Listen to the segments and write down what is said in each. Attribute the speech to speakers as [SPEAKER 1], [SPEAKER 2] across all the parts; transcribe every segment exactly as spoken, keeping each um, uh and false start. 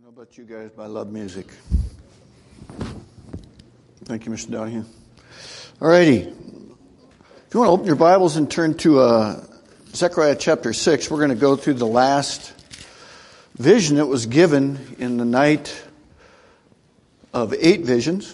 [SPEAKER 1] How about you guys? But I love music. Thank you, Mister Donahue. All righty. If you want to open your Bibles and turn to uh, Zechariah chapter six, we're going to go through the last vision that was given in the night of eight visions.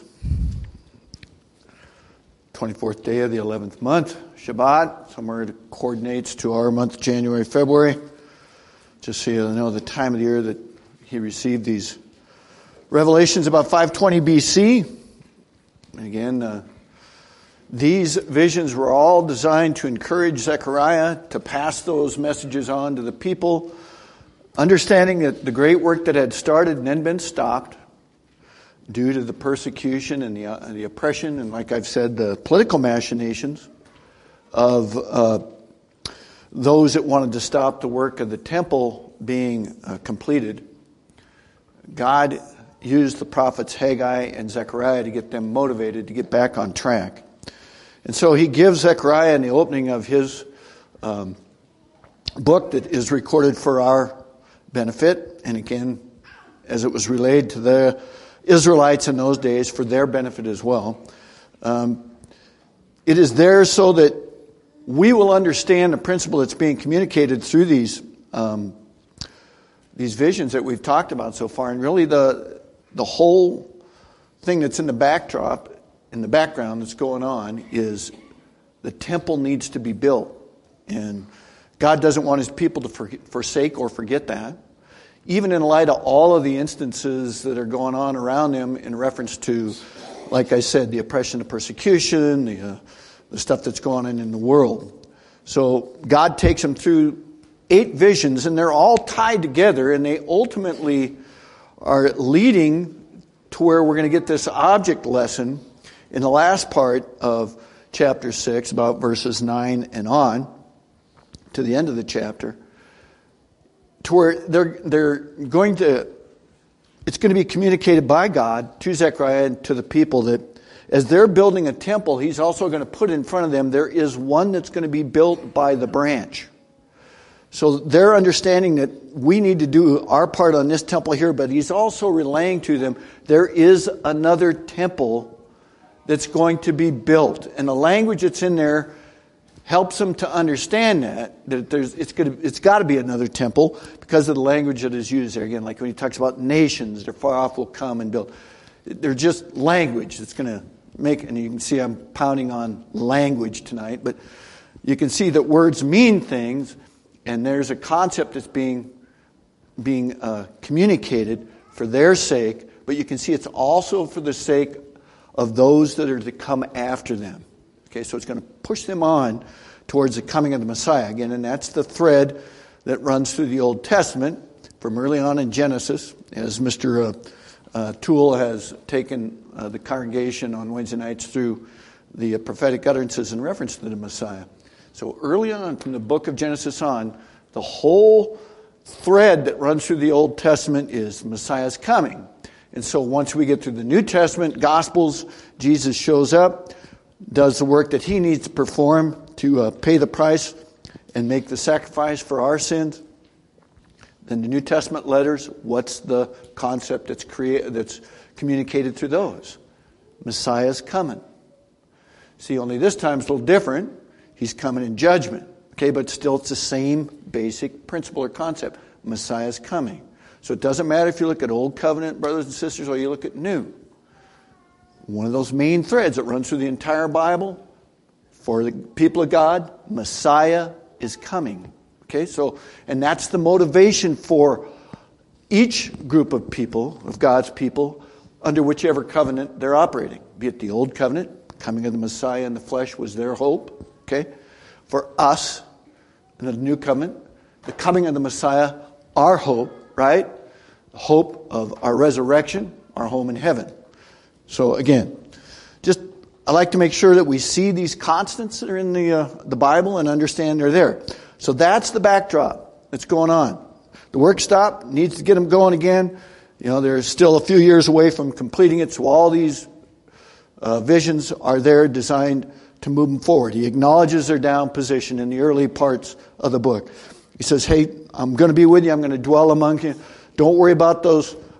[SPEAKER 1] twenty-fourth day of the eleventh month, Shabbat. Somewhere it coordinates to our month, January, February. Just so you know the time of the year that he received these revelations, about five twenty B C. And again, uh, these visions were all designed to encourage Zechariah to pass those messages on to the people, understanding that the great work that had started and then been stopped due to the persecution and the, uh, the oppression and, like I've said, the political machinations of uh, those that wanted to stop the work of the temple being uh, completed. God used the prophets Haggai and Zechariah to get them motivated to get back on track. And so he gives Zechariah in the opening of his um, book that is recorded for our benefit, and again, as it was relayed to the Israelites in those days for their benefit as well. Um, it is there so that we will understand the principle that's being communicated through these um, these visions that we've talked about so far, and really the the whole thing that's in the backdrop, in the background that's going on is the temple needs to be built, and God doesn't want His people to forsake or forget that. Even in light of all of the instances that are going on around them in reference to, like I said, the oppression, the persecution, the, uh, the stuff that's going on in the world. So God takes them through eight visions, and they're all tied together, and they ultimately are leading to where we're going to get this object lesson in the last part of chapter six, about verses nine and on, to the end of the chapter. To where they're they're going to, it's going to be communicated by God to Zechariah and to the people that as they're building a temple, He's also going to put in front of them, there is one that's going to be built by the branch. So they're understanding that we need to do our part on this temple here, but He's also relaying to them, there is another temple that's going to be built. And the language that's in there helps them to understand that, that there's, it's going to, it's got to be another temple because of the language that is used there. Again, like when he talks about nations, they're far off will come and build. They're just language that's going to make, and you can see I'm pounding on language tonight, but you can see that words mean things, and there's a concept that's being, being uh, communicated for their sake, but you can see it's also for the sake of those that are to come after them. Okay, so it's going to push them on towards the coming of the Messiah. Again, and that's the thread that runs through the Old Testament from early on in Genesis, as Mister Uh, uh, Toole has taken uh, the congregation on Wednesday nights through the uh, prophetic utterances in reference to the Messiah. So early on, from the book of Genesis on, the whole thread that runs through the Old Testament is Messiah's coming. And so once we get through the New Testament, Gospels, Jesus shows up, does the work that He needs to perform to uh, pay the price and make the sacrifice for our sins. Then the New Testament letters, what's the concept that's created, that's communicated through those? Messiah's coming. See, only this time it's a little different. He's coming in judgment. Okay, but still it's the same basic principle or concept. Messiah's coming. So it doesn't matter if you look at Old Covenant, brothers and sisters, or you look at New. One of those main threads that runs through the entire Bible for the people of God, Messiah is coming. Okay, so, and that's the motivation for each group of people, of God's people, under whichever covenant they're operating. Be it the Old Covenant, coming of the Messiah in the flesh was their hope. Okay, for us, in the New Covenant, the coming of the Messiah, our hope, right? The hope of our resurrection, our home in heaven. So again, just I like to make sure that we see these constants that are in the uh, the Bible and understand they're there. So that's the backdrop that's going on. The work stopped, needs to get them going again. You know, they're still a few years away from completing it, so all these uh, visions are there designed to move them forward. He acknowledges their down position in the early parts of the book. He says, hey, I'm going to be with you. I'm going to dwell among you. Don't worry about those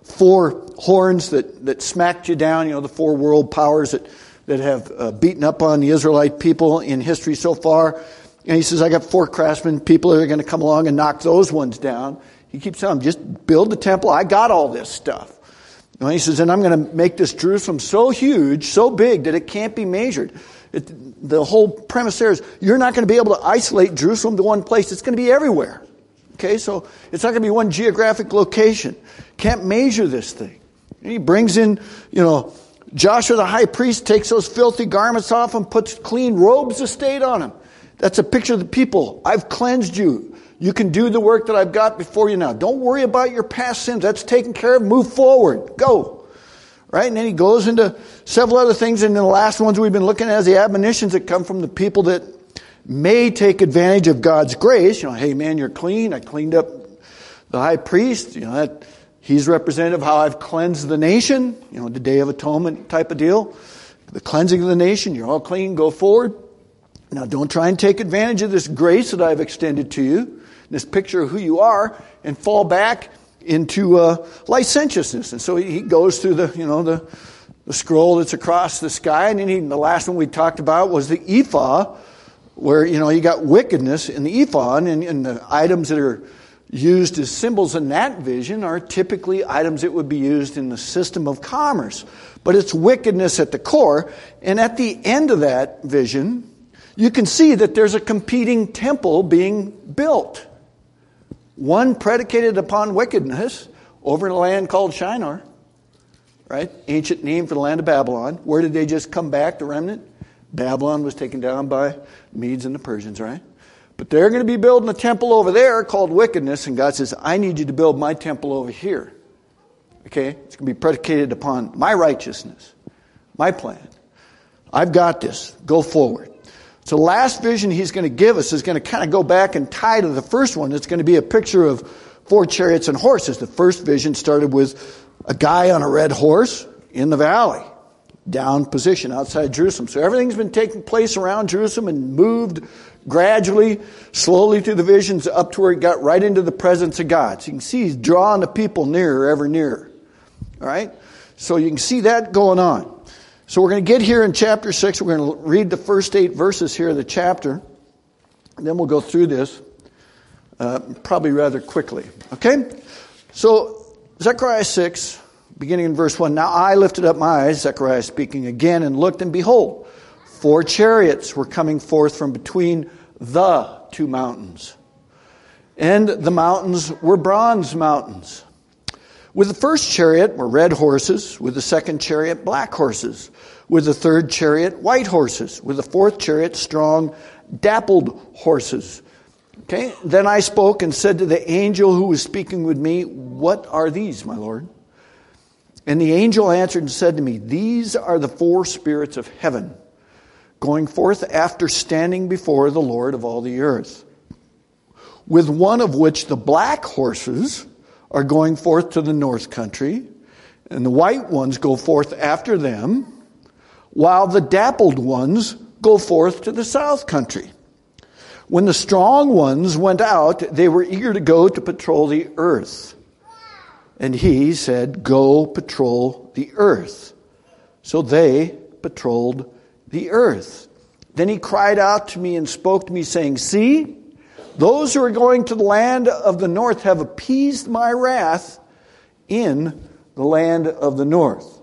[SPEAKER 1] four horns that, that smacked you down, you know, the four world powers that, that have uh, beaten up on the Israelite people in history so far. And he says, I got four craftsmen, people that are going to come along and knock those ones down. He keeps telling them, just build the temple. I got all this stuff. And he says, and I'm going to make this Jerusalem so huge, so big that it can't be measured. It, the whole premise there is you're not going to be able to isolate Jerusalem to one place. It's going to be everywhere. Okay, so it's not going to be one geographic location. Can't measure this thing. And he brings in, you know, Joshua the high priest takes those filthy garments off and puts clean robes of state on him. That's a picture of the people. I've cleansed you. You can do the work that I've got before you now. Don't worry about your past sins. That's taken care of. Move forward. Go. Right? And then he goes into several other things. And then the last ones we've been looking at is the admonitions that come from the people that may take advantage of God's grace. You know, hey man, you're clean. I cleaned up the high priest. You know, that he's representative of how I've cleansed the nation. You know, the Day of Atonement type of deal. The cleansing of the nation. You're all clean. Go forward. Now don't try and take advantage of this grace that I've extended to you, this picture of who you are, and fall back into uh, licentiousness. And so he goes through the, you know, the, the scroll that's across the sky. And then he, the last one we talked about was the ephah, where, you know, you got wickedness in the ephah, and, and the items that are used as symbols in that vision are typically items that would be used in the system of commerce. But it's wickedness at the core. And at the end of that vision, you can see that there's a competing temple being built. One predicated upon wickedness over in a land called Shinar, right? Ancient name for the land of Babylon. Where did they just come back, the remnant? Babylon was taken down by the Medes and the Persians, right? But they're going to be building a temple over there called wickedness, and God says, I need you to build my temple over here. Okay? It's going to be predicated upon my righteousness, my plan. I've got this. Go forward. So the last vision he's going to give us is going to kind of go back and tie to the first one. It's going to be a picture of four chariots and horses. The first vision started with a guy on a red horse in the valley, down position outside Jerusalem. So everything's been taking place around Jerusalem and moved gradually, slowly through the visions up to where it got right into the presence of God. So you can see he's drawing the people nearer, ever nearer. All right? So you can see that going on. So we're going to get here in chapter six. We're going to read the first eight verses here of the chapter. And then we'll go through this uh, probably rather quickly. Okay? So Zechariah six, beginning in verse one. Now I lifted up my eyes, Zechariah speaking again, and looked, and behold, four chariots were coming forth from between the two mountains. And the mountains were bronze mountains. With the first chariot were red horses, with the second chariot black horses, with the third chariot white horses, with the fourth chariot strong dappled horses. Okay. Then I spoke and said to the angel who was speaking with me, what are these, my Lord? And the angel answered and said to me, these are the four spirits of heaven, going forth after standing before the Lord of all the earth, with one of which the black horses are going forth to the north country, and the white ones go forth after them, while the dappled ones go forth to the south country. When the strong ones went out, they were eager to go to patrol the earth. And he said, go patrol the earth. So they patrolled the earth. Then he cried out to me and spoke to me, saying, see, those who are going to the land of the north have appeased my wrath in the land of the north.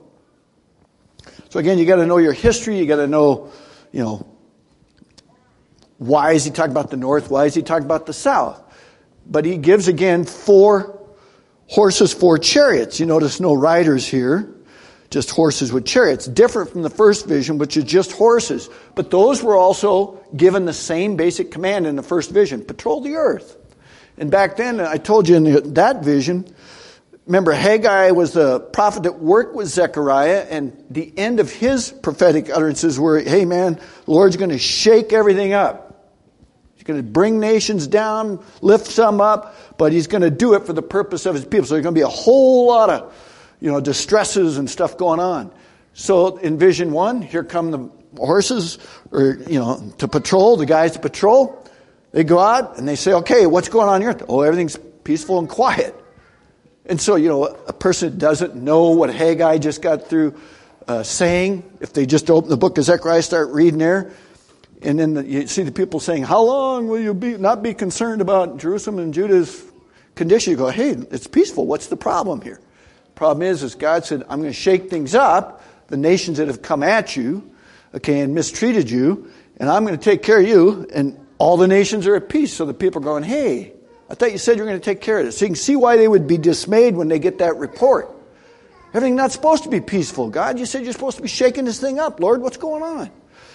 [SPEAKER 1] So again, you got to know your history. You got to know, you know, why is he talking about the north? Why is he talking about the south? But he gives again four horses, four chariots. You notice no riders here, just horses with chariots. Different from the first vision, which is just horses. But those were also given the same basic command in the first vision. Patrol the earth. And back then, I told you in the, that vision, remember Haggai was the prophet that worked with Zechariah, and the end of his prophetic utterances were, hey man, the Lord's going to shake everything up. He's going to bring nations down, lift some up, but he's going to do it for the purpose of his people. So there's going to be a whole lot of, you know, distresses and stuff going on. So in vision one, here come the horses, or, you know, to patrol, the guys to patrol. They go out and they say, okay, what's going on here? Oh, everything's peaceful and quiet. And so, you know, a person that doesn't know what Haggai just got through uh, saying, if they just open the book of Zechariah, start reading there, and then the, you see the people saying, how long will you be not be concerned about Jerusalem and Judah's condition? You go, hey, it's peaceful. What's the problem here? The problem is, is God said, I'm going to shake things up, the nations that have come at you, okay, and mistreated you, and I'm going to take care of you, and all the nations are at peace. So the people are going, hey, I thought you said you were going to take care of this. So you can see why they would be dismayed when they get that report. Everything's not supposed to be peaceful. God, you said you're supposed to be shaking this thing up. Lord, what's going on?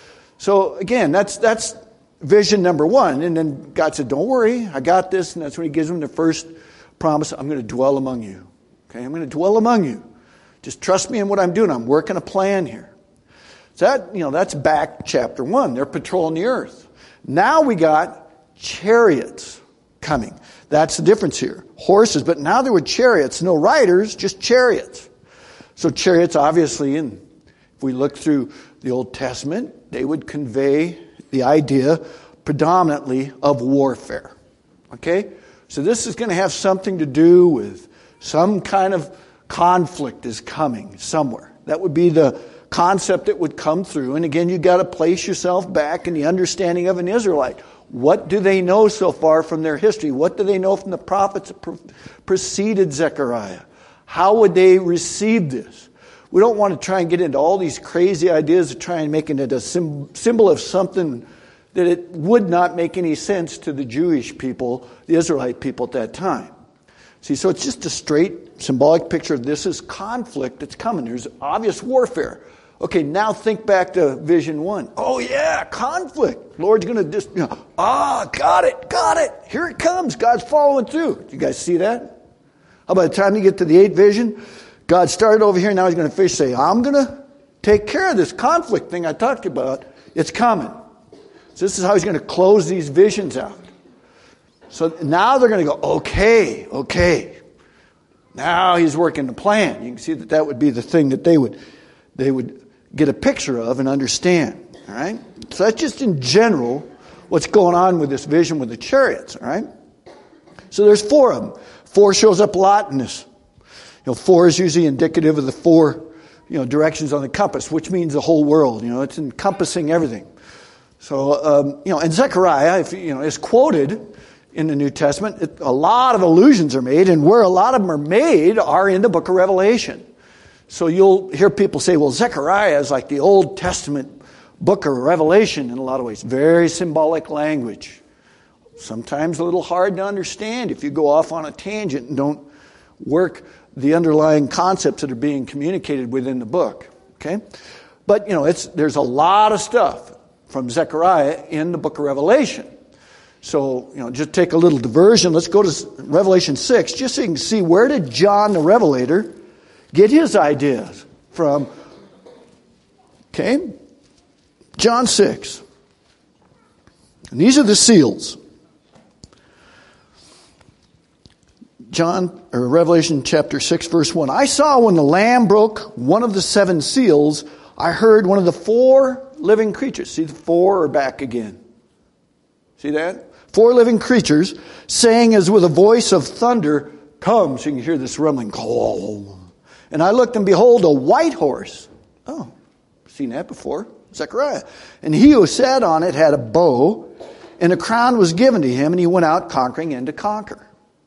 [SPEAKER 1] So again, that's that's vision number one. And then God said, don't worry, I got this. And that's when he gives them the first promise, I'm going to dwell among you. Okay, I'm going to dwell among you. Just trust me in what I'm doing. I'm working a plan here. So that, you know, that's back chapter one. They're patrolling the earth. Now we got chariots coming. That's the difference here. Horses, but now there were chariots. No riders, just chariots. So chariots, obviously, and if we look through the Old Testament, they would convey the idea predominantly of warfare. Okay? So this is going to have something to do with some kind of conflict is coming somewhere. That would be the concept that would come through. And again, you've got to place yourself back in the understanding of an Israelite. What do they know so far from their history? What do they know from the prophets that preceded Zechariah? How would they receive this? We don't want to try and get into all these crazy ideas of trying to make it a symbol of something that it would not make any sense to the Jewish people, the Israelite people at that time. See, so it's just a straight symbolic picture of this is conflict that's coming. There's obvious warfare. Okay, now think back to vision one. Oh yeah, conflict. Lord's going to just, you know, ah, got it, got it. Here it comes. God's following through. You guys see that? How by the time you get to the eighth vision, God started over here, now he's going to fish say, I'm going to take care of this conflict thing I talked about. It's coming. So this is how he's going to close these visions out. So now they're going to go, okay, okay. Now he's working the plan. You can see that that would be the thing that they would, they would get a picture of and understand. All right. So that's just in general what's going on with this vision with the chariots. All right. So there's four of them. Four shows up a lot in this. You know, four is usually indicative of the four, you know, directions on the compass, which means the whole world. You know, it's encompassing everything. So, um, you know, and Zechariah, if, you know, is quoted in the New Testament. It, a lot of allusions are made, and where a lot of them are made are in the book of Revelation. So you'll hear people say, well, Zechariah is like the Old Testament book of Revelation in a lot of ways. Very symbolic language. Sometimes a little hard to understand if you go off on a tangent and don't work the underlying concepts that are being communicated within the book. Okay? But, you know, it's there's a lot of stuff from Zechariah in the book of Revelation. So, you know, just take a little diversion. Let's go to Revelation six, just so you can see where did John the Revelator get his ideas from. Okay? John six. And these are the seals. John, or Revelation chapter six, verse one. I saw when the Lamb broke one of the seven seals, I heard one of the four living creatures. See, the four are back again. See that? Four living creatures saying as with a voice of thunder, come. So you can hear this rumbling. And I looked and behold a white horse. Oh, seen that before. Zechariah. And he who sat on it had a bow, and a crown was given to him, and he went out conquering and to conquer.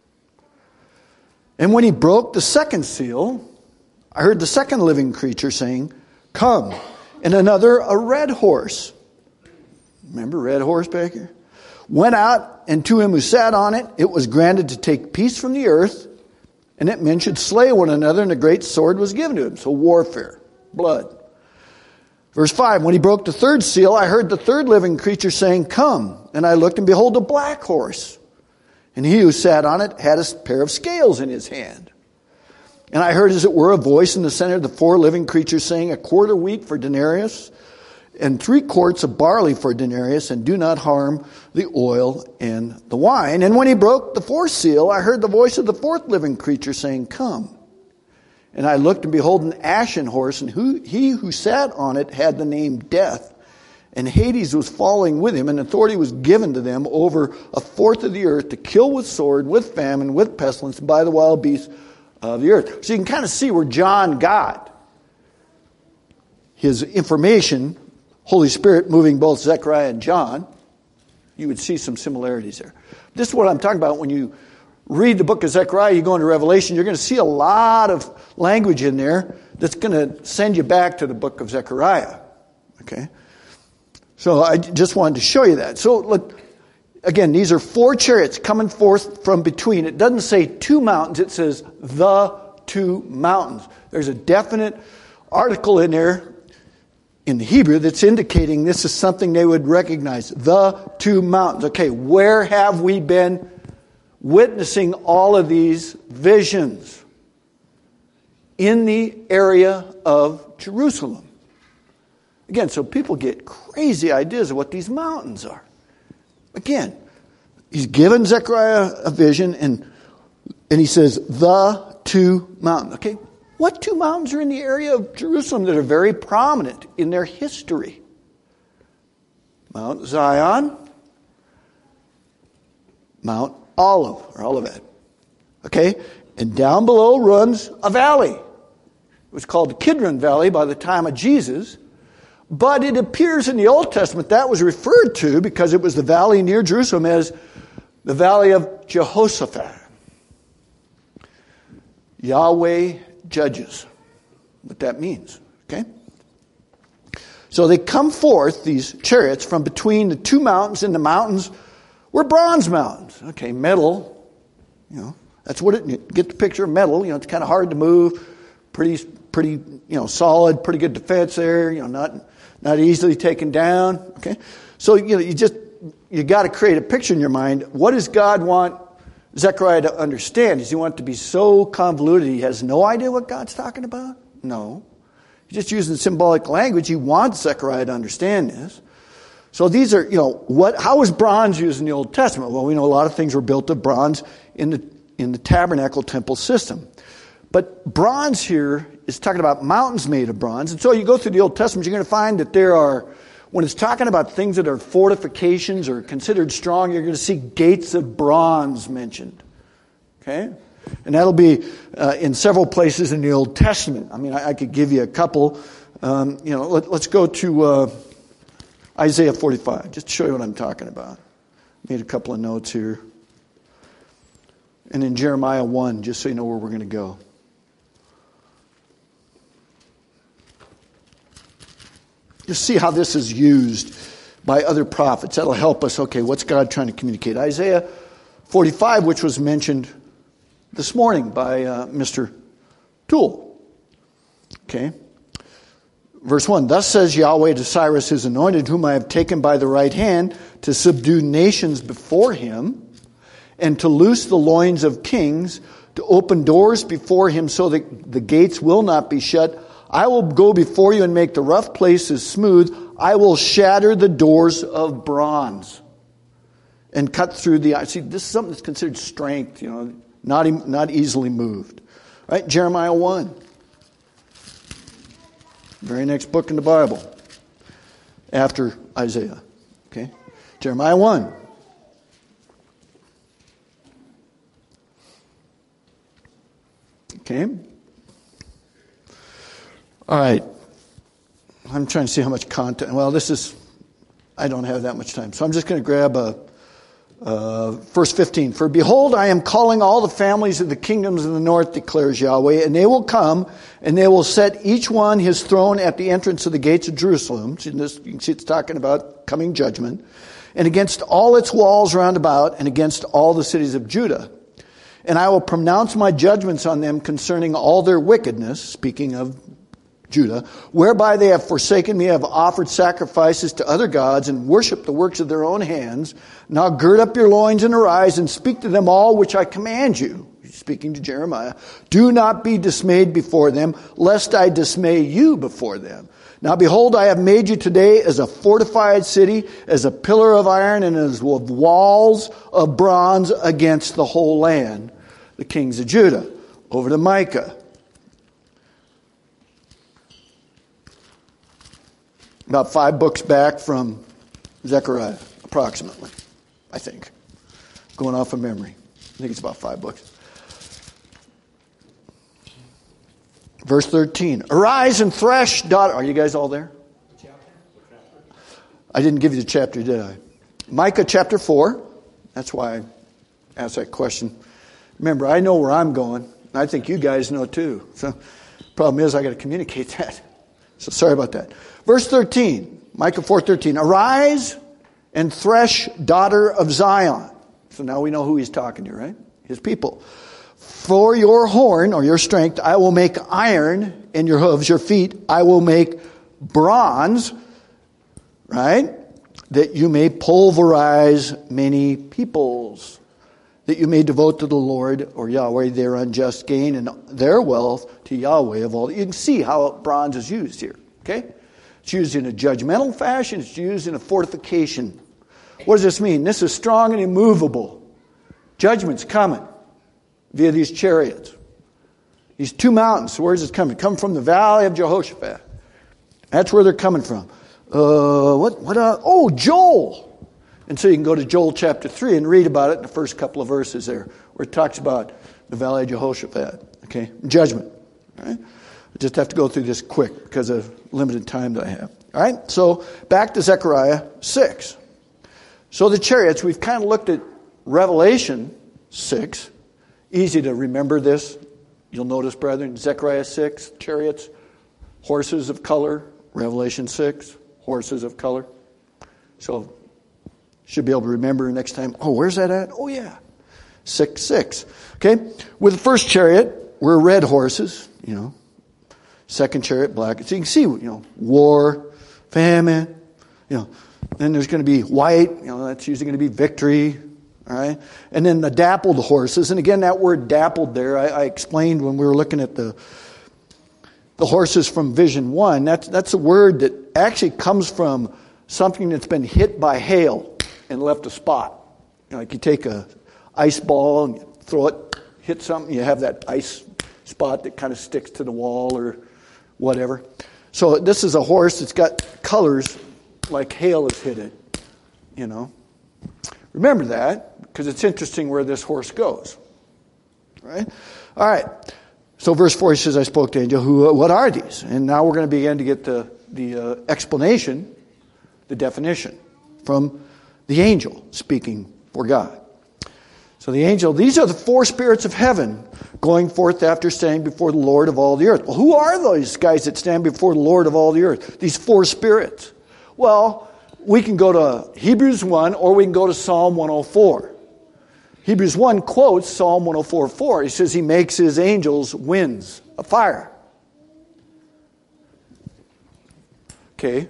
[SPEAKER 1] And when he broke the second seal, I heard the second living creature saying, come. And another, a red horse. Remember red horse back here? Went out, and to him who sat on it, it was granted to take peace from the earth, and that men should slay one another, and a great sword was given to him. So warfare, blood. Verse five, when he broke the third seal, I heard the third living creature saying, come. And I looked, and behold, a black horse. And he who sat on it had a pair of scales in his hand. And I heard, as it were, a voice in the center of the four living creatures saying, a quart of wheat for denarius, and three quarts of barley for denarius, and do not harm the oil and the wine. And when he broke the fourth seal, I heard the voice of the fourth living creature saying, come. And I looked, and behold, an ashen horse, and who, he who sat on it had the name Death. And Hades was following with him, and authority was given to them over a fourth of the earth to kill with sword, with famine, with pestilence, and by the wild beasts of the earth. So you can kind of see where John got his information, Holy Spirit moving both Zechariah and John. You would see some similarities there. This is what I'm talking about. When you read the book of Zechariah, you go into Revelation, you're going to see a lot of language in there that's going to send you back to the book of Zechariah. Okay? So I just wanted to show you that. So look, again, these are four chariots coming forth from between. It doesn't say two mountains, it says the two mountains. There's a definite article in there in the Hebrew that's indicating this is something they would recognize. The two mountains. Okay, where have we been witnessing all of these visions? In the area of Jerusalem. Again, so people get crazy ideas of what these mountains are. Again, he's given Zechariah a vision, and and he says, the two mountains. Okay, what two mountains are in the area of Jerusalem that are very prominent in their history? Mount Zion, Mount Olive, or Olivet. Okay, and down below runs a valley. It was called the Kidron Valley by the time of Jesus. But it appears in the Old Testament that was referred to, because it was the valley near Jerusalem, as the valley of Jehoshaphat. Yahweh judges. What that means. Okay? So they come forth, these chariots, from between the two mountains, and the mountains were bronze mountains. Okay, metal, you know, that's what it, you get the picture of metal, you know, it's kind of hard to move, pretty, pretty, you know, solid, pretty good defense there, you know, not, not easily taken down. Okay, so you know, you just you got to create a picture in your mind. What does God want Zechariah to understand? Does he want it to be so convoluted he has no idea what God's talking about? No, he's just using symbolic language. He wants Zechariah to understand this. So these are, you know, what? How was bronze used in the Old Testament? Well, we know a lot of things were built of bronze in the in the tabernacle temple system. But bronze here is talking about mountains made of bronze. And so you go through the Old Testament, you're going to find that there are, when it's talking about things that are fortifications or considered strong, you're going to see gates of bronze mentioned. Okay? And that'll be uh, in several places in the Old Testament. I mean, I, I could give you a couple. Um, you know, let, let's go to uh, Isaiah forty-five, just to show you what I'm talking about. Made a couple of notes here. And in Jeremiah one, just so you know where we're going to go. Just see how this is used by other prophets. That'll help us. Okay, what's God trying to communicate? Isaiah forty-five, which was mentioned this morning by uh, Mister Toole. Okay. Verse one, thus says Yahweh to Cyrus his anointed, whom I have taken by the right hand to subdue nations before him, and to loose the loins of kings, to open doors before him so that the gates will not be shut. I will go before you and make the rough places smooth. I will shatter the doors of bronze and cut through the... See, this is something that's considered strength, you know, not, not easily moved. Right? Jeremiah one. Very next book in the Bible. After Isaiah. Okay? Jeremiah one. Okay? All right. I'm trying to see how much content. Well, this is, I don't have that much time. So I'm just going to grab a, uh, verse fifteen. For behold, I am calling all the families of the kingdoms of the north, declares Yahweh, and they will come, and they will set each one his throne at the entrance of the gates of Jerusalem. See this, you can see it's talking about coming judgment. And against all its walls round about, and against all the cities of Judah. And I will pronounce my judgments on them concerning all their wickedness, speaking of Judah, whereby they have forsaken me, have offered sacrifices to other gods, and worshipped the works of their own hands. Now gird up your loins and arise, and speak to them all which I command you. He's speaking to Jeremiah. Do not be dismayed before them, lest I dismay you before them. Now behold, I have made you today as a fortified city, as a pillar of iron, and as with walls of bronze against the whole land. The kings of Judah. Over to Micah. About five books back from Zechariah, approximately, I think. Going off of memory. I think it's about five books. Verse thirteen. Arise and thresh, daughter. Are you guys all there? I didn't give you the chapter, did I? Micah chapter four. That's why I asked that question. Remember, I know where I'm going. I think you guys know too. So, problem is I got to communicate that. So sorry about that. Verse thirteen. Micah four thirteen. Arise and thresh, daughter of Zion. So now we know who he's talking to, right? His people. For your horn, or your strength, I will make iron, and your hooves, your feet, I will make bronze, right? That you may pulverize many peoples. That you may devote to the Lord, or Yahweh, their unjust gain, and their wealth to Yahweh of all. You can see how bronze is used here, okay? It's used in a judgmental fashion. It's used in a fortification. What does this mean? This is strong and immovable. Judgment's coming via these chariots. These two mountains, where is it coming? Come from the valley of Jehoshaphat. That's where they're coming from. Uh, what? What? Uh, oh, Joel. And so you can go to Joel chapter three and read about it in the first couple of verses there, where it talks about the valley of Jehoshaphat. Okay, judgment. All right. I just have to go through this quick because of limited time that I have. All right. So back to Zechariah six. So the chariots, we've kind of looked at Revelation six. Easy to remember this. You'll notice, brethren, Zechariah six, chariots, horses of color. Revelation six, horses of color. So should be able to remember next time. Oh, where's that at? Oh, yeah. six six. Okay. With the first chariot, we're red horses, you know. Second chariot, black. So you can see, you know, war, famine, you know. Then there's going to be white, you know, that's usually going to be victory. All right. And then the dappled horses. And again, that word dappled there, I, I explained when we were looking at the the horses from Vision one. That's, that's a word that actually comes from something that's been hit by hail and left a spot. You know, like you take a ice ball and you throw it, hit something, you have that ice spot that kind of sticks to the wall or whatever. So this is a horse that's got colors like hail has hit it, you know. Remember that, because it's interesting where this horse goes. Right? All right. So verse four, he says, I spoke to angel. Who? What are these? And now we're going to begin to get the, the uh, explanation, the definition, from the angel speaking for God. So the angel, these are the four spirits of heaven going forth after standing before the Lord of all the earth. Well, who are those guys that stand before the Lord of all the earth? These four spirits. Well, we can go to Hebrews one or we can go to Psalm one oh four. Hebrews one quotes Psalm one oh four four. He says he makes his angels winds of fire. Okay.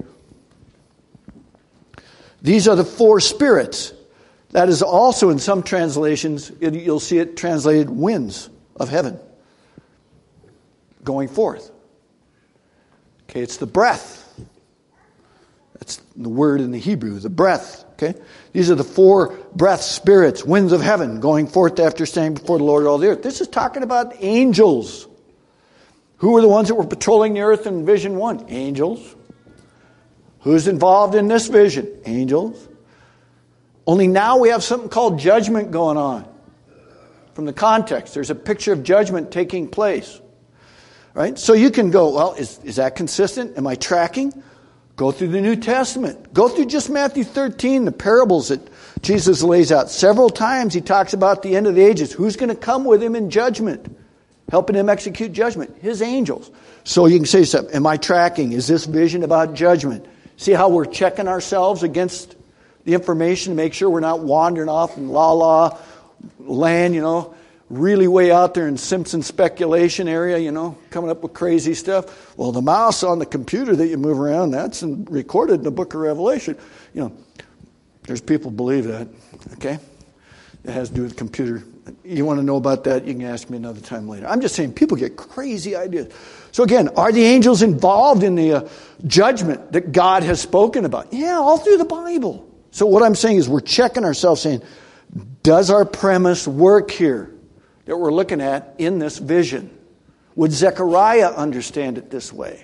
[SPEAKER 1] These are the four spirits. That is also in some translations, it, you'll see it translated winds of heaven going forth. Okay, it's the breath. That's the word in the Hebrew, the breath. Okay, these are the four breath spirits, winds of heaven, going forth after standing before the Lord of all the earth. This is talking about angels. Who were the ones that were patrolling the earth in Vision one? Angels. Who's involved in this vision? Angels. Only now we have something called judgment going on. From the context, there's a picture of judgment taking place. Right? So you can go, well, is, is that consistent? Am I tracking? Go through the New Testament. Go through just Matthew thirteen, the parables that Jesus lays out. Several times he talks about the end of the ages. Who's going to come with him in judgment? Helping him execute judgment? His angels. So you can say something. Am I tracking? Is this vision about judgment? See how we're checking ourselves against the information to make sure we're not wandering off in la-la land, you know, really way out there in Simpson speculation area, you know, coming up with crazy stuff. Well, the mouse on the computer that you move around, that's in, recorded in the book of Revelation. You know, there's people believe that, okay? It has to do with computer. You want to know about that, you can ask me another time later. I'm just saying people get crazy ideas. So again, are the angels involved in the uh, judgment that God has spoken about? Yeah, all through the Bible. So what I'm saying is we're checking ourselves saying, does our premise work here that we're looking at in this vision? Would Zechariah understand it this way?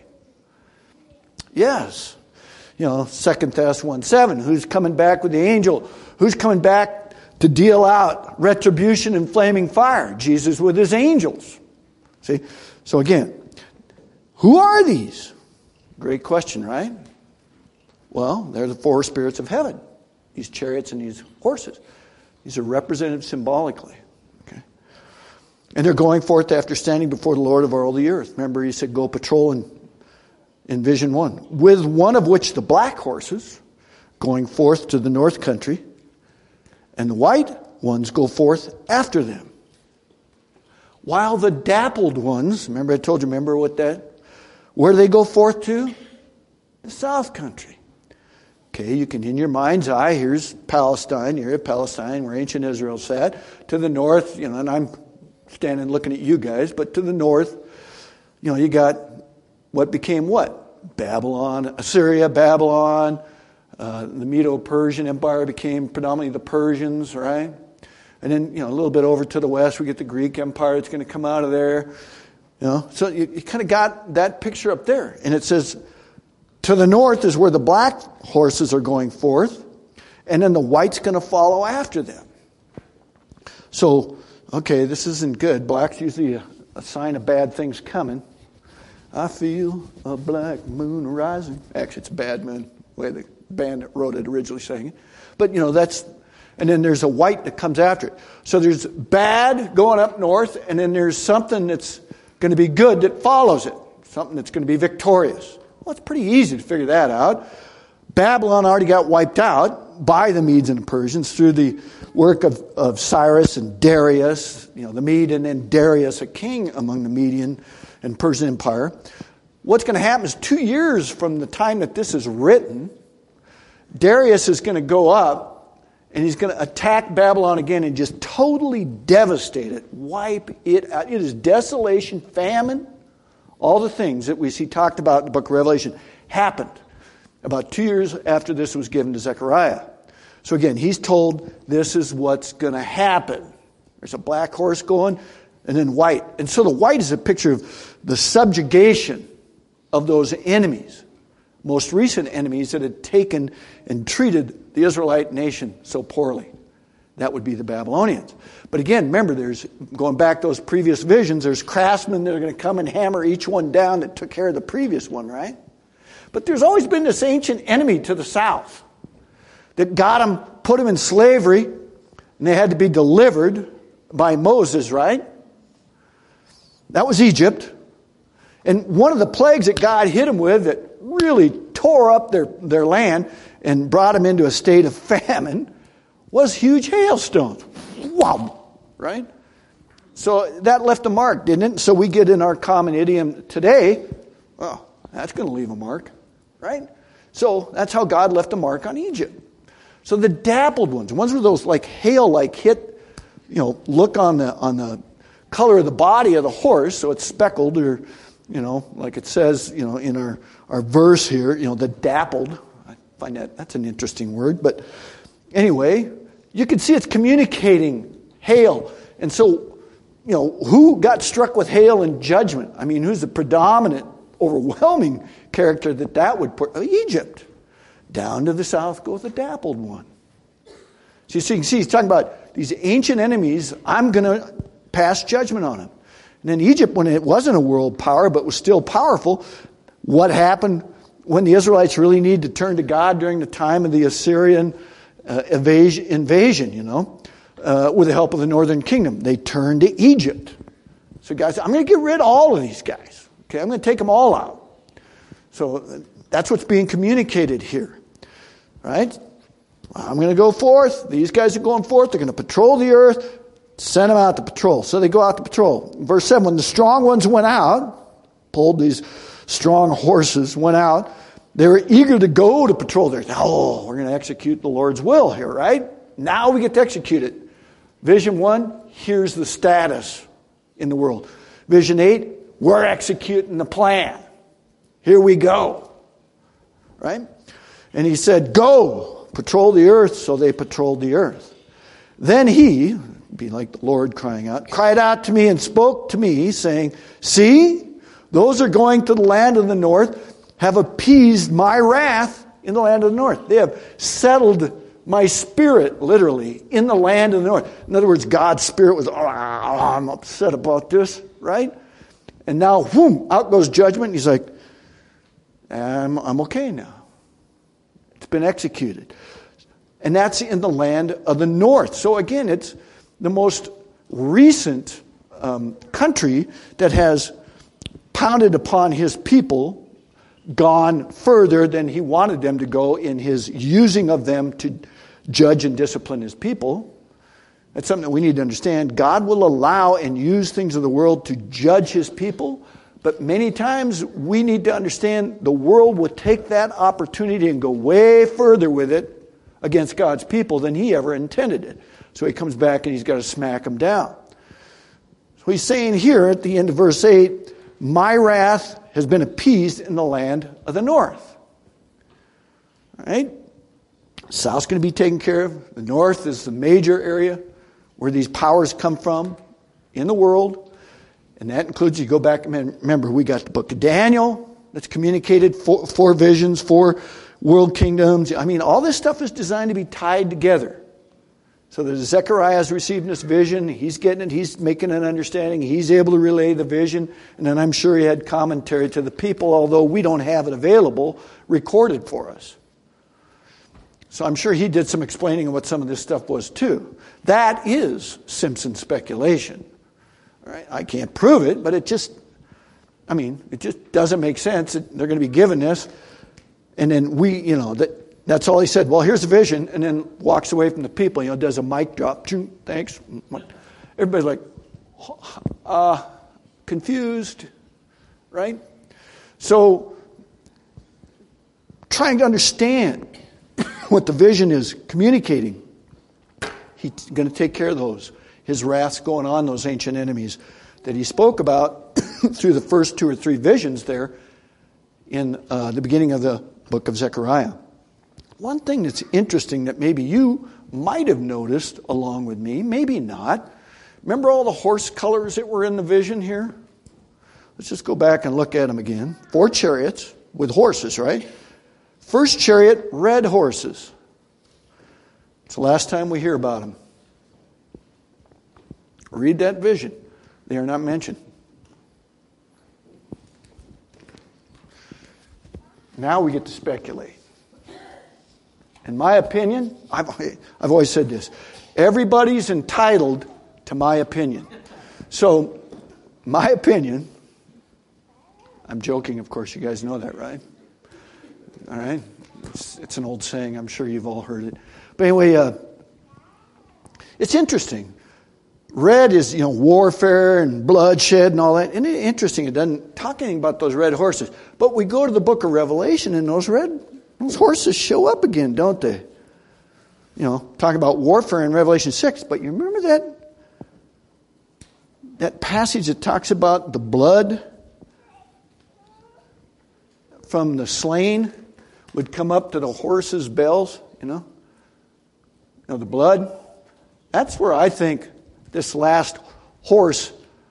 [SPEAKER 1] Yes. You know, Second Thessalonians one seven, who's coming back with the angel? Who's coming back to deal out retribution and flaming fire? Jesus with his angels. See? So again, Who are these? Great question, right? Well, they're the four spirits of heaven. These chariots and these horses. These are represented symbolically. Okay? And they're going forth after standing before the Lord of all the earth. Remember, he said, go patrol in, in vision one. With one of which the black horses going forth to the north country, and the white ones go forth after them. While the dappled ones, remember I told you, remember what that, where do they go forth to? The south country. Okay, you can, in your mind's eye, here's Palestine, you're at Palestine, where ancient Israel sat. To the north, you know, and I'm standing looking at you guys, but to the north, you know, you got what became what? Babylon, Assyria, Babylon, uh, the Medo-Persian Empire became predominantly the Persians, right? And then, you know, a little bit over to the west, we get the Greek Empire that's going to come out of there. You know, so you, you kind of got that picture up there. And it says, to the north is where the black horses are going forth, and then the white's going to follow after them. So, okay, this isn't good. Black's usually a, a sign of bad things coming. I feel a black moon rising. Actually, it's a bad moon, the way the band that wrote it originally sang it. But, you know, that's, and then there's a white that comes after it. So there's bad going up north, and then there's something that's going to be good that follows it. Something that's going to be victorious. Well, it's pretty easy to figure that out. Babylon already got wiped out by the Medes and the Persians through the work of, of Cyrus and Darius, you know, the Mede, and then Darius, a king among the Median and Persian Empire. What's going to happen is two years from the time that this is written, Darius is going to go up and he's going to attack Babylon again and just totally devastate it, wipe it out. It is desolation, famine. All the things that we see talked about in the book of Revelation happened about two years after this was given to Zechariah. So again, he's told this is what's going to happen. There's a black horse going and then white. And so the white is a picture of the subjugation of those enemies, most recent enemies that had taken and treated the Israelite nation so poorly. That would be the Babylonians. But again, remember, there's, going back to those previous visions, there's craftsmen that are going to come and hammer each one down that took care of the previous one, right? But there's always been this ancient enemy to the south that got them, put them in slavery, and they had to be delivered by Moses, right? That was Egypt. And one of the plagues that God hit them with that really tore up their, their land and brought them into a state of famine was huge hailstones. Wow, right? So that left a mark, didn't it? So we get in our common idiom today, well, that's going to leave a mark, right? So that's how God left a mark on Egypt. So the dappled ones, ones where those like hail-like hit, you know, look on the on the color of the body of the horse, so it's speckled, or, you know, like it says, you know, in our, our verse here, you know, the dappled. I find that, that's an interesting word, but anyway, you can see it's communicating hail. And so, you know, who got struck with hail in judgment? I mean, who's the predominant, overwhelming character that that would put? Egypt. Down to the south goes the dappled one. So you see, you can see he's talking about these ancient enemies. I'm going to pass judgment on them. And then Egypt, when it wasn't a world power but was still powerful, what happened when the Israelites really needed to turn to God during the time of the Assyrian uh, invasion, invasion, you know, uh, with the help of the northern kingdom? They turned to Egypt. So guys, I'm going to get rid of all of these guys. Okay, I'm going to take them all out. So that's what's being communicated here, right? I'm going to go forth. These guys are going forth. They're going to patrol the earth. Send them out to patrol. So they go out to patrol. Verse seven, when the strong ones went out, pulled these strong horses, went out, they were eager to go to patrol there. Oh, we're going to execute the Lord's will here, right? Now we get to execute it. Vision one, here's the status in the world. Vision eight, we're executing the plan. Here we go. Right? And he said, go, patrol the earth. So they patrolled the earth. Then he, be like the Lord crying out, cried out to me and spoke to me, saying, see, those are going to the land of the north, have appeased my wrath in the land of the north. They have settled my spirit, literally, in the land of the north. In other words, God's spirit was, oh, I'm upset about this, right? And now, whoom, out goes judgment. He's like, I'm, I'm okay now. It's been executed. And that's in the land of the north. So again, it's the most recent um, country that has pounded upon his people, gone further than he wanted them to go in his using of them to judge and discipline his people. That's something that we need to understand. God will allow and use things of the world to judge his people, but many times we need to understand the world will take that opportunity and go way further with it against God's people than he ever intended it. So he comes back and he's got to smack them down. So he's saying here at the end of verse eight, my wrath has been appeased in the land of the north. All right? South's going to be taken care of. The north is the major area where these powers come from in the world. And that includes, you go back, remember, we got the book of Daniel that's communicated, four, four visions, four world kingdoms. I mean, all this stuff is designed to be tied together. So that Zechariah has received this vision, he's getting it, he's making an understanding, he's able to relay the vision, and then I'm sure he had commentary to the people, although we don't have it available, recorded for us. So I'm sure he did some explaining of what some of this stuff was too. That is Simpson's speculation. All right? I can't prove it, but it just, I mean, it just doesn't make sense. They're going to be given this, and then we, you know, that that's all he said. Well, here's the vision, and then walks away from the people. You know, does a mic drop. Thanks. Everybody's like, uh, confused, right? So, trying to understand what the vision is communicating. He's going to take care of those. His wrath's going on, those ancient enemies that he spoke about through the first two or three visions there in uh, the beginning of the book of Zechariah. One thing that's interesting that maybe you might have noticed along with me, maybe not. Remember all the horse colors that were in the vision here? Let's just go back and look at them again. Four chariots with horses, right? First chariot, red horses. It's the last time we hear about them. Read that vision. They are not mentioned. Now we get to speculate. In my opinion, I've, I've always said this, everybody's entitled to my opinion. So, my opinion, I'm joking, of course, you guys know that, right? All right? It's, it's an old saying, I'm sure you've all heard it. But anyway, uh, it's interesting. Red is, you know, warfare and bloodshed and all that. And it's interesting, it doesn't talk anything about those red horses. But we go to the book of Revelation and those red Those horses show up again, don't they? You know, talk about warfare in Revelation six, but you remember that that passage that talks about the blood from the slain would come up to the horses' bells, you know? You know, the blood. That's where I think this last horse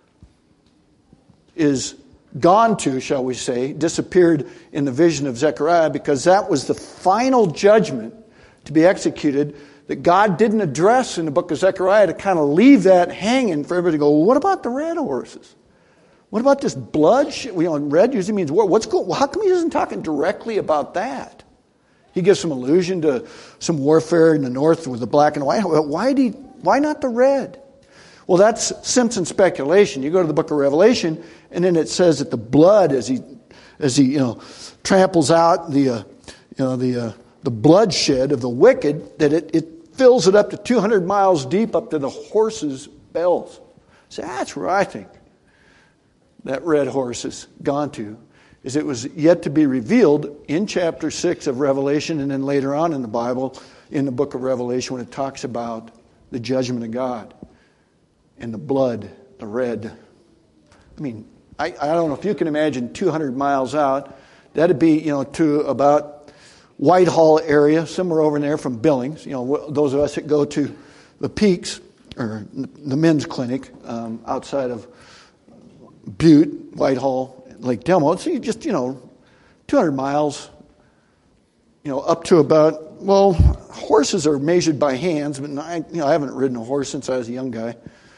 [SPEAKER 1] is gone to, shall we say, disappeared in the vision of Zechariah, because that was the final judgment to be executed that God didn't address in the book of Zechariah, to kind of leave that hanging for everybody to go, well, what about the red horses? What about this blood? You know, red usually means war. What's going? Well, how come he isn't talking directly about that? He gives some allusion to some warfare in the north with the black and white. Why did he, why not the red? Well, that's Simpson's speculation. You go to the book of Revelation, and then it says that the blood, as he, as he, you know, tramples out the, uh, you know, the uh, the bloodshed of the wicked, that it, it fills it up to two hundred miles deep, up to the horses' bells. So that's where I think that red horse has gone to, is it was yet to be revealed in chapter six of Revelation, and then later on in the Bible, in the book of Revelation, when it talks about the judgment of God. And the blood, the red. I mean, I, I don't know if you can imagine two hundred miles out. That'd be, you know, to about Whitehall area, somewhere over in there from Billings. You know, those of us that go to the Peaks, or the men's clinic, um, outside of Butte, Whitehall, Lake Delmo. So you just, you know, two hundred miles, you know, up to about, well, horses are measured by hands, but I, you know, I haven't ridden a horse since I was a young guy.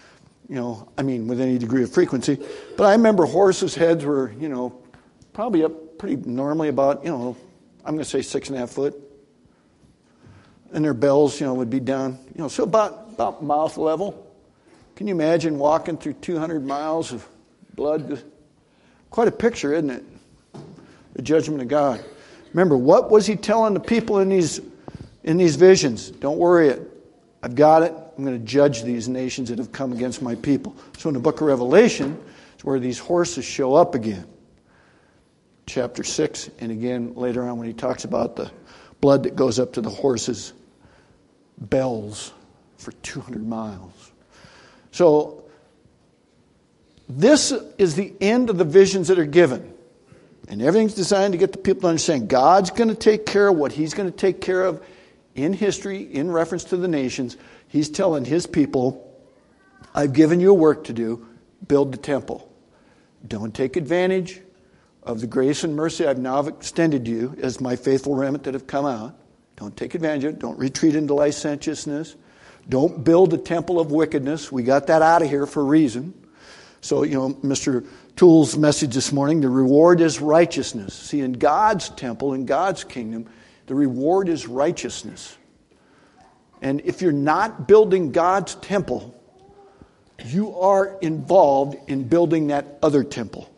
[SPEAKER 1] you know, I mean, with any degree of frequency. But I remember horses' heads were, you know, probably up pretty normally about, you know, I'm going to say six and a half foot. And their bells, you know, would be down, you know, so about, about mouth level. Can you imagine walking through two hundred miles of blood? Quite a picture, isn't it? The judgment of God. Remember, what was he telling the people in these in these visions? Don't worry it. I've got it. I'm going to judge these nations that have come against my people. So in the book of Revelation, it's where these horses show up again. Chapter six, and again later on when he talks about the blood that goes up to the horses' bells for two hundred miles. So this is the end of the visions that are given. And everything's designed to get the people to understand God's going to take care of what he's going to take care of in history, in reference to the nations. He's telling his people, I've given you a work to do. Build the temple. Don't take advantage of the grace and mercy I've now extended to you as my faithful remnant that have come out. Don't take advantage of it. Don't retreat into licentiousness. Don't build a temple of wickedness. We got that out of here for a reason. So, you know, Mister Toole's message this morning, the reward is righteousness. See, in God's temple, in God's kingdom, the reward is righteousness. And if you're not building God's temple, you are involved in building that other temple.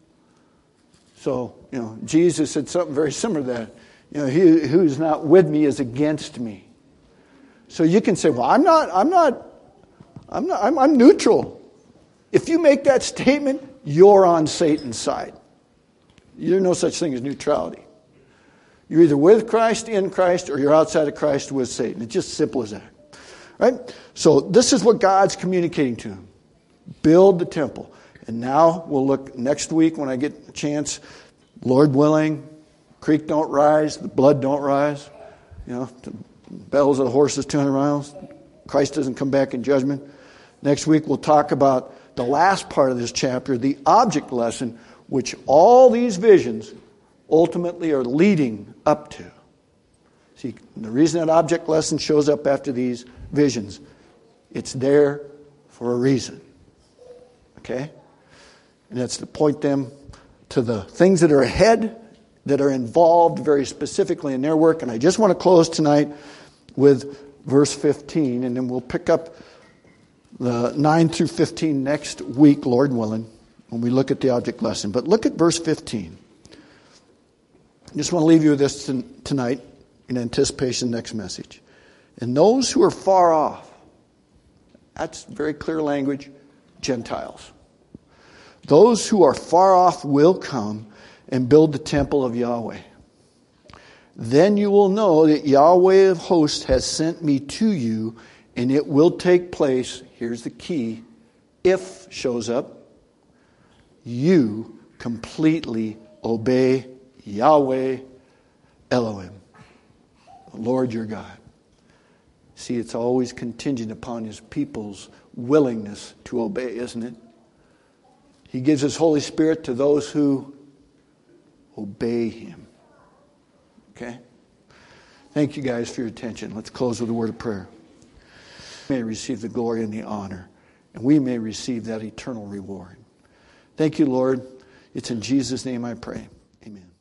[SPEAKER 1] So, you know, Jesus said something very similar to that. You know, he who's not with me is against me. So you can say, well, I'm not, I'm not, I'm not, I'm, I'm neutral. If you make that statement, you're on Satan's side. There's no such thing as neutrality. You're either with Christ, in Christ, or you're outside of Christ with Satan. It's just simple as that. Right? So this is what God's communicating to him. Build the temple. And now we'll look next week when I get a chance. Lord willing, creek don't rise, the blood don't rise. You know, the bells of the horses two hundred miles. Christ doesn't come back in judgment. Next week we'll talk about the last part of this chapter, the object lesson, which all these visions ultimately are leading up to. See, the reason that object lesson shows up after these visions, it's there for a reason. Okay? And that's to point them to the things that are ahead, that are involved very specifically in their work. And I just want to close tonight with verse fifteen, and then we'll pick up the nine through fifteen next week, Lord willing, when we look at the object lesson. But look at verse fifteen. I just want to leave you with this tonight in anticipation of the next message. And those who are far off, that's very clear language, Gentiles. Those who are far off will come and build the temple of Yahweh. Then you will know that Yahweh of hosts has sent me to you, and it will take place, here's the key, if shows up, you completely obey Yahweh Elohim, the Lord your God. See, it's always contingent upon his people's willingness to obey, isn't it? He gives his Holy Spirit to those who obey him. Okay? Thank you guys for your attention. Let's close with a word of prayer. We may receive the glory and the honor, and we may receive that eternal reward. Thank you, Lord. It's in Jesus' name I pray. Amen.